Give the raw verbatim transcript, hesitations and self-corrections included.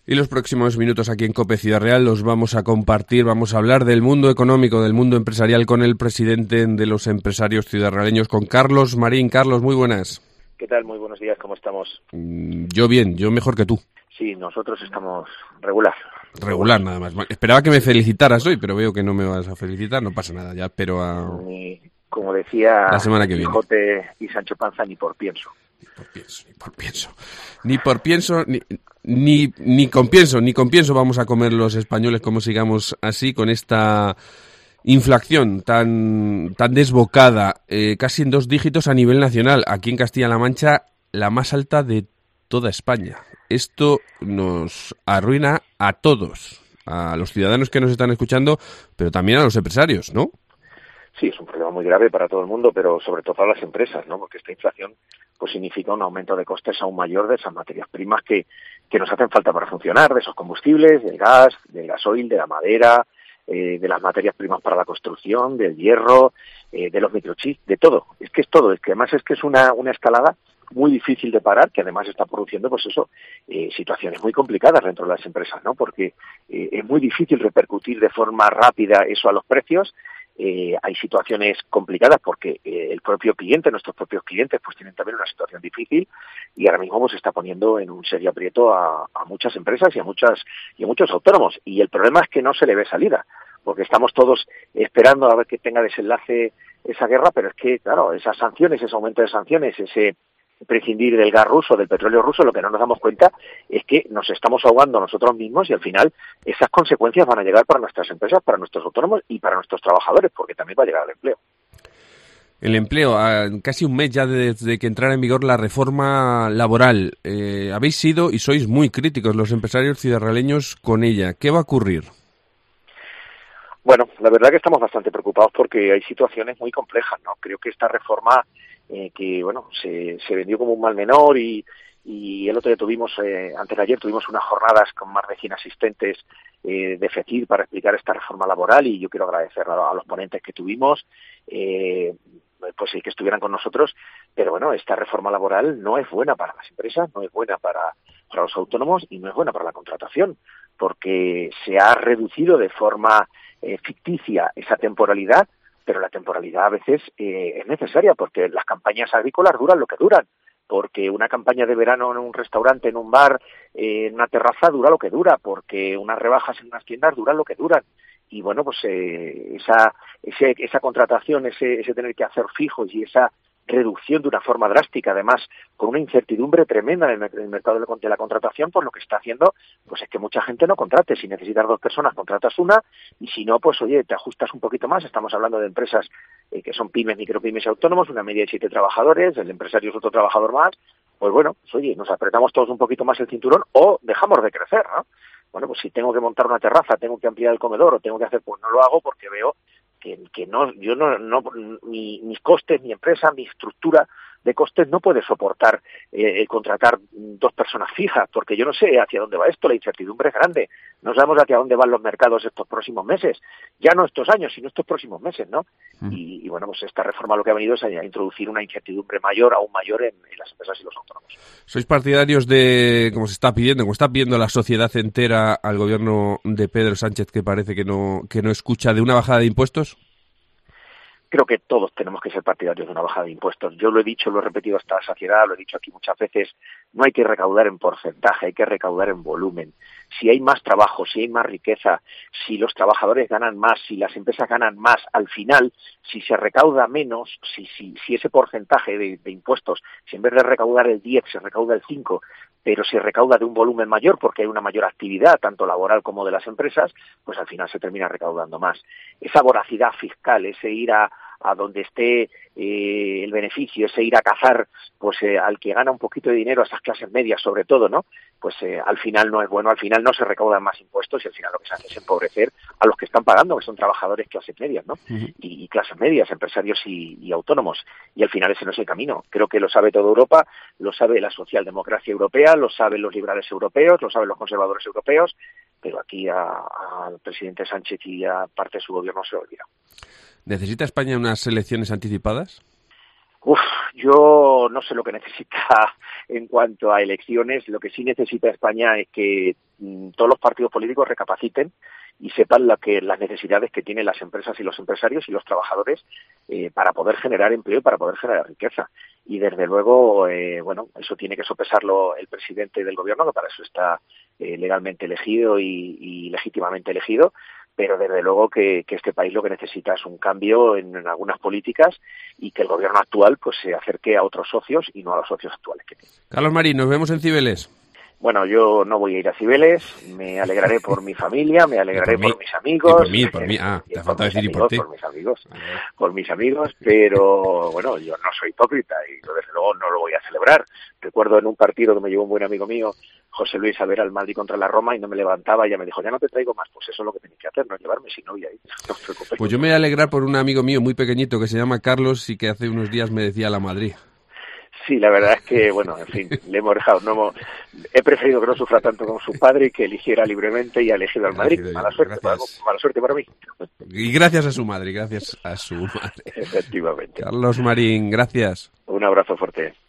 Y los próximos minutos aquí en COPE Ciudad Real los vamos a compartir, vamos a hablar del mundo económico, del mundo empresarial con el presidente de los empresarios ciudadraleños, con Carlos Marín. Carlos, muy buenas. ¿Qué tal? Muy buenos días, ¿cómo estamos? Mm, yo bien, yo mejor que tú. Sí, nosotros estamos regular. Regular, nada más. Esperaba que me felicitaras hoy, pero veo que no me vas a felicitar, no pasa nada, ya espero a... Ni, como decía la semana que viene. Quijote y Sancho Panza, ni por pienso. Ni por pienso, ni por pienso. Ni por pienso, ni, ni, ni con pienso, ni con pienso vamos a comer los españoles como sigamos así, con esta inflación tan, tan desbocada, eh, casi en dos dígitos a nivel nacional. Aquí en Castilla-La Mancha, la más alta de toda España. Esto nos arruina a todos, a los ciudadanos que nos están escuchando, pero también a los empresarios, ¿no? Sí, es un problema muy grave para todo el mundo, pero sobre todo para las empresas, ¿no? Porque esta inflación pues significa un aumento de costes aún mayor de esas materias primas que, que nos hacen falta para funcionar, de esos combustibles, del gas, del gasoil, de la madera, eh, de las materias primas para la construcción, del hierro, eh, de los microchips, de todo. Es que es todo, es que además es que es una, una escalada muy difícil de parar, que además está produciendo, pues eso, eh, situaciones muy complicadas dentro de las empresas, ¿no? Porque eh, es muy difícil repercutir de forma rápida eso a los precios. Eh, hay situaciones complicadas porque eh, el propio cliente, nuestros propios clientes, pues tienen también una situación difícil y ahora mismo pues, se está poniendo en un serio aprieto a, a muchas empresas y a muchas y a muchos autónomos. Y el problema es que no se le ve salida, porque estamos todos esperando a ver que tenga desenlace esa guerra, pero es que, claro, esas sanciones, ese aumento de sanciones, ese prescindir del gas ruso, del petróleo ruso, lo que no nos damos cuenta es que nos estamos ahogando nosotros mismos y al final esas consecuencias van a llegar para nuestras empresas, para nuestros autónomos y para nuestros trabajadores, porque también va a llegar el empleo. El empleo, casi un mes ya desde que entrara en vigor la reforma laboral. Eh, habéis sido y sois muy críticos los empresarios ciudadraleños con ella. ¿Qué va a ocurrir? Bueno, la verdad que estamos bastante preocupados porque hay situaciones muy complejas, ¿no? Creo que esta reforma eh, que, bueno, se, se vendió como un mal menor y, y el otro día tuvimos, eh, antes de ayer tuvimos unas jornadas con más de cien asistentes eh, de FECIR para explicar esta reforma laboral y yo quiero agradecer a, a los ponentes que tuvimos, eh, pues sí, que estuvieran con nosotros, pero bueno, esta reforma laboral no es buena para las empresas, no es buena para, para los autónomos y no es buena para la contratación, porque se ha reducido de forma eh, ficticia esa temporalidad, pero la temporalidad a veces eh, es necesaria porque las campañas agrícolas duran lo que duran, porque una campaña de verano en un restaurante, en un bar, eh, en una terraza dura lo que dura, porque unas rebajas en unas tiendas duran lo que duran. Y bueno, pues eh, esa, ese, esa contratación, ese, ese tener que hacer fijos y esa reducción de una forma drástica, además con una incertidumbre tremenda en el, en el mercado de la contratación, pues lo que está haciendo pues es que mucha gente no contrate. Si necesitas dos personas, contratas una, y si no, pues oye, te ajustas un poquito más. Estamos hablando de empresas eh, que son pymes, micropymes y autónomos, una media de siete trabajadores, el empresario es otro trabajador más, pues bueno, pues oye, nos apretamos todos un poquito más el cinturón o dejamos de crecer, ¿no? Bueno, pues si tengo que montar una terraza, tengo que ampliar el comedor o tengo que hacer, pues no lo hago porque veo que, que no, yo no, no mi, mis costes, mi empresa, mi estructura de costes no puede soportar eh, contratar dos personas fijas, porque yo no sé hacia dónde va esto, la incertidumbre es grande, no sabemos hacia dónde van los mercados estos próximos meses, ya no estos años, sino estos próximos meses, ¿no? Mm. Y, y bueno, pues esta reforma lo que ha venido es a, a introducir una incertidumbre mayor, aún mayor en, en las empresas y los autónomos. ¿Sois partidarios de, como se está pidiendo, como está pidiendo la sociedad entera al gobierno de Pedro Sánchez, que parece que no, que no escucha, de una bajada de impuestos? Creo que todos tenemos que ser partidarios de una bajada de impuestos. Yo lo he dicho, lo he repetido hasta la saciedad, lo he dicho aquí muchas veces, no hay que recaudar en porcentaje, hay que recaudar en volumen. Si hay más trabajo, si hay más riqueza, si los trabajadores ganan más, si las empresas ganan más, al final, si se recauda menos, si, si, si ese porcentaje de, de impuestos, si en vez de recaudar el diez se recauda el cinco, pero se recauda de un volumen mayor porque hay una mayor actividad, tanto laboral como de las empresas, pues al final se termina recaudando más. Esa voracidad fiscal, ese ir a, a donde esté eh, el beneficio, ese ir a cazar pues eh, al que gana un poquito de dinero, a esas clases medias sobre todo, ¿no? Pues eh, al final no es bueno, al final no se recaudan más impuestos y al final lo que se hace es empobrecer a los que están pagando, que son trabajadores clases medias, ¿no? Uh-huh. y, y clases medias, empresarios y, y autónomos. Y al final ese no es el camino. Creo que lo sabe toda Europa, lo sabe la socialdemocracia europea, lo saben los liberales europeos, lo saben los conservadores europeos, pero aquí al presidente Sánchez y a parte de su gobierno se lo olvida. ¿Necesita España unas elecciones anticipadas? Uf, yo no sé lo que necesita en cuanto a elecciones. Lo que sí necesita España es que todos los partidos políticos recapaciten y sepan la que, las necesidades que tienen las empresas y los empresarios y los trabajadores eh, para poder generar empleo y para poder generar riqueza. Y desde luego, eh, bueno, eso tiene que sopesarlo el presidente del gobierno, que para eso está eh, legalmente elegido y, y legítimamente elegido, pero desde luego que, que este país lo que necesita es un cambio en, en algunas políticas y que el gobierno actual pues se acerque a otros socios y no a los socios actuales que tiene. Carlos Marín, nos vemos en Cibeles. Bueno, yo no voy a ir a Cibeles, me alegraré por mi familia, me alegraré por, por mis amigos. Y por mí, por mí, ah, te ha faltado decir y por ti. Por mis amigos, por mis amigos, pero bueno, yo no soy hipócrita y desde luego no lo voy a celebrar. Recuerdo en un partido que me llevó un buen amigo mío, José Luis, a ver al Madrid contra la Roma y no me levantaba y ya me dijo, ya no te traigo más. Pues eso es lo que tenéis que hacer, no llevarme si no voy a ir. No os preocupéis. Pues yo me voy a alegrar por un amigo mío muy pequeñito que se llama Carlos y que hace unos días me decía la Madrid. Sí, la verdad es que, bueno, en fin, le hemos dejado, no hemos, he preferido que no sufra tanto como su padre y que eligiera libremente y ha elegido al Madrid. Mala suerte, para, mala suerte para mí. Y gracias a su madre, gracias a su madre. Efectivamente. Carlos Marín, gracias. Un abrazo fuerte.